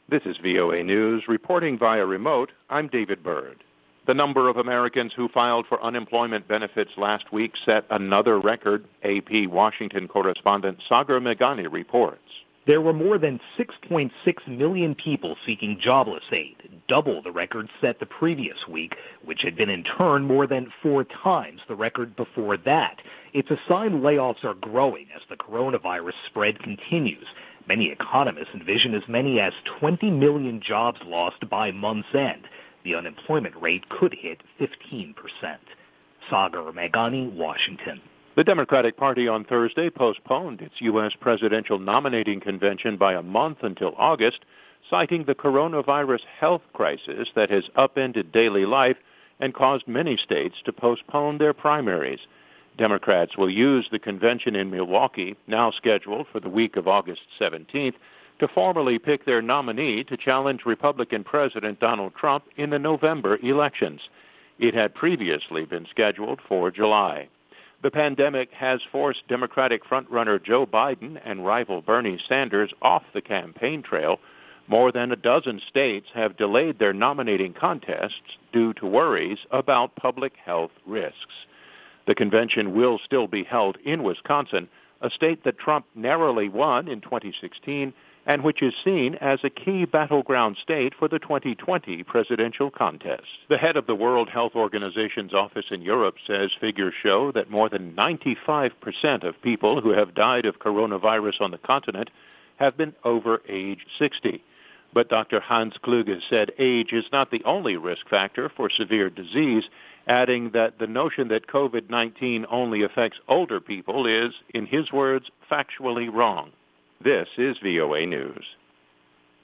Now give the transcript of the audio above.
This is VOA News. Reporting via remote, I'm David Byrd. The number of Americans who filed for unemployment benefits last week set another record, AP Washington correspondent Sagar Meghani reports. There were more than 6.6 million people seeking jobless aid, double the record set the previous week, which had been in turn more than 4 times the record before that. It's a sign layoffs are growing as the coronavirus spread continues. Many economists envision as many as 20 million jobs lost by month's end. The unemployment rate could hit 15%. Sagar Meghani, Washington. The Democratic Party on Thursday postponed its U.S. presidential nominating convention by a month until August, citing the coronavirus health crisis that has upended daily life and caused many states to postpone their primaries. Democrats will use the convention in Milwaukee, now scheduled for the week of August 17th, to formally pick their nominee to challenge Republican President Donald Trump in the November elections. It had previously been scheduled for July. The pandemic has forced Democratic frontrunner Joe Biden and rival Bernie Sanders off the campaign trail. More than a dozen states have delayed their nominating contests due to worries about public health risks. The convention will still be held in Wisconsin, a state that Trump narrowly won in 2016 and which is seen as a key battleground state for the 2020 presidential contest. The head of the World Health Organization's office in Europe says figures show that more than 95% of people who have died of coronavirus on the continent have been over age 60. But Dr. Hans Kluge said age is not the only risk factor for severe disease, adding that the notion that COVID-19 only affects older people is, in his words, factually wrong. This is VOA News.